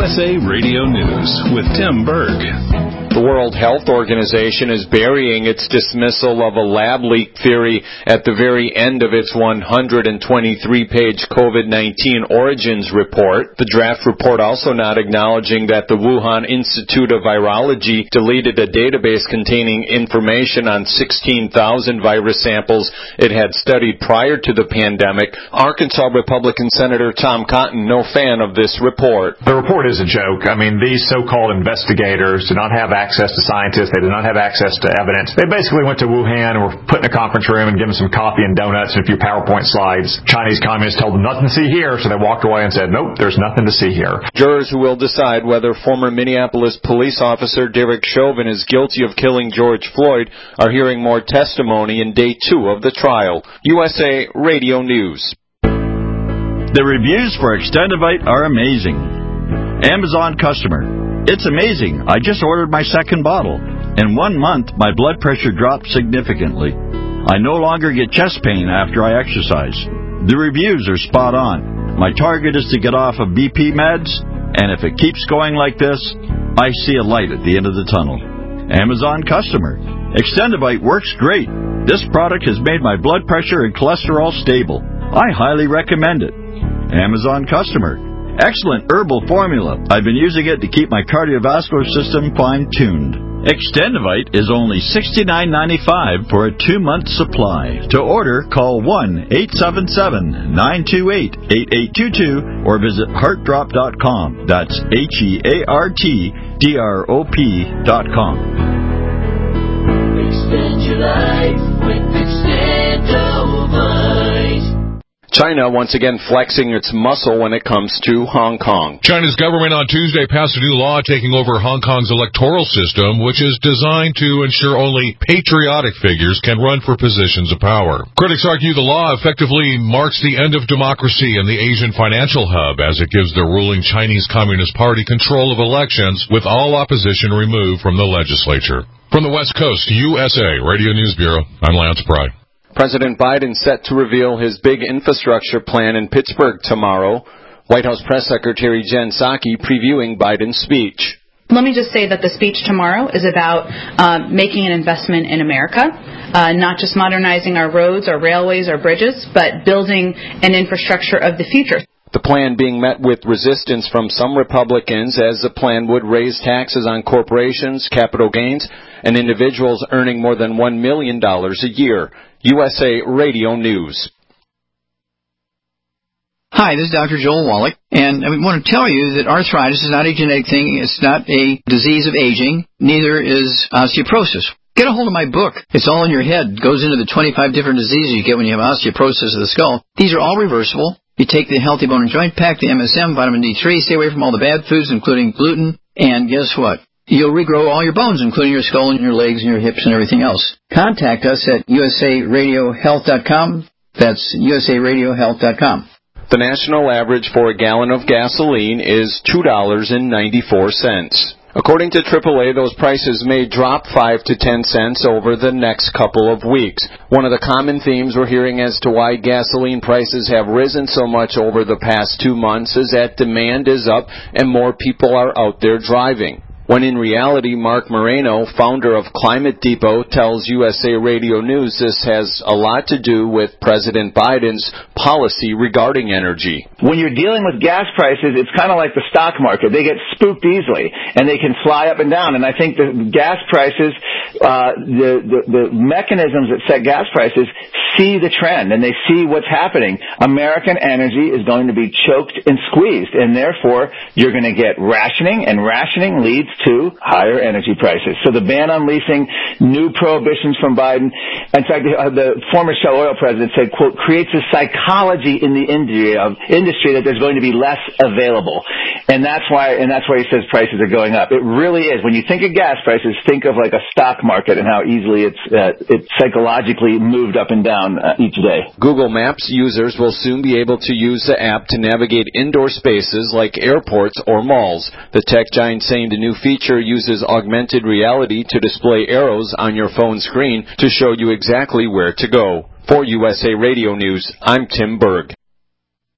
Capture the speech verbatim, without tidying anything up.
S A Radio News with Tim Berg. The World Health Organization is burying its dismissal of a lab leak theory at the very end of its one hundred twenty-three page COVID nineteen Origins report. The draft report also not acknowledging that the Wuhan Institute of Virology deleted a database containing information on sixteen thousand virus samples it had studied prior to the pandemic. Arkansas Republican Senator Tom Cotton, no fan of this report. The report is a joke. I mean, these so-called investigators do not have access to scientists. They do not have access to evidence. They basically went to Wuhan and were put in a conference room and given some coffee and donuts and a few PowerPoint slides. Chinese communists told them nothing to see here, so they walked away and said, nope, there's nothing to see here. Jurors who will decide whether former Minneapolis police officer Derek Chauvin is guilty of killing George Floyd are hearing more testimony in day two of the trial. U S A Radio News. The reviews for Extendivite are amazing. Amazon customer. It's amazing. I just ordered my second bottle. In one month, my blood pressure dropped significantly. I no longer get chest pain after I exercise. The reviews are spot on. My target is to get off of B P meds, and if it keeps going like this, I see a light at the end of the tunnel. Amazon customer. Extendivite works great. This product has made my blood pressure and cholesterol stable. I highly recommend it. Amazon customer. Excellent herbal formula. I've been using it to keep my cardiovascular system fine-tuned. Extendivite is only sixty-nine ninety-five for a two-month supply. To order, call one eight seven seven, nine two eight, eight eight two two or visit heart drop dot com. That's H E A R T D R O P dot com. Extend your life with Extendivite. China once again flexing its muscle when it comes to Hong Kong. China's government on Tuesday passed a new law taking over Hong Kong's electoral system, which is designed to ensure only patriotic figures can run for positions of power. Critics argue the law effectively marks the end of democracy in the Asian financial hub, as it gives the ruling Chinese Communist Party control of elections, with all opposition removed from the legislature. From the West Coast, U S A Radio News Bureau, I'm Lance Pry. President Biden set to reveal his big infrastructure plan in Pittsburgh tomorrow. White House Press Secretary Jen Psaki previewing Biden's speech. Let me just say that the speech tomorrow is about uh, making an investment in America, uh, not just modernizing our roads, our railways, our bridges, but building an infrastructure of the future. The plan being met with resistance from some Republicans, as the plan would raise taxes on corporations, capital gains, and individuals earning more than one million dollars a year. U S A Radio News. Hi, this is Doctor Joel Wallach, and I want to tell you that arthritis is not a genetic thing. It's not a disease of aging. Neither is osteoporosis. Get a hold of my book. It's all in your head. It goes into the twenty-five different diseases you get when you have osteoporosis of the skull. These are all reversible. You take the Healthy Bone and Joint Pack, the M S M, vitamin D three, stay away from all the bad foods, including gluten, and guess what? You'll regrow all your bones, including your skull and your legs and your hips and everything else. Contact us at U S A radio health dot com. That's U S A radio health dot com. The national average for a gallon of gasoline is two dollars and ninety-four cents. According to triple A, those prices may drop five to ten cents over the next couple of weeks. One of the common themes we're hearing as to why gasoline prices have risen so much over the past two months is that demand is up and more people are out there driving. When in reality, Mark Moreno, founder of Climate Depot, tells U S A Radio News this has a lot to do with President Biden's policy regarding energy. When you're dealing with gas prices, it's kind of like the stock market. They get spooked easily, and they can fly up and down. And I think the gas prices, uh, the, the, the mechanisms that set gas prices see the trend, and they see what's happening. American energy is going to be choked and squeezed, and therefore you're going to get rationing, and rationing leads to higher energy prices. So the ban on leasing, new prohibitions from Biden. In fact, the, uh, the former Shell Oil president said, quote, creates a psychology in the industry, of, industry that there's going to be less available. And that's why, and that's why he says prices are going up. It really is. When you think of gas prices, think of like a stock market and how easily it's, uh, it's psychologically moved up and down uh, each day. Google Maps users will soon be able to use the app to navigate indoor spaces like airports or malls. The tech giant saying the new feature uses augmented reality to display arrows on your phone screen to show you exactly where to go. For U S A Radio News, I'm Tim Berg.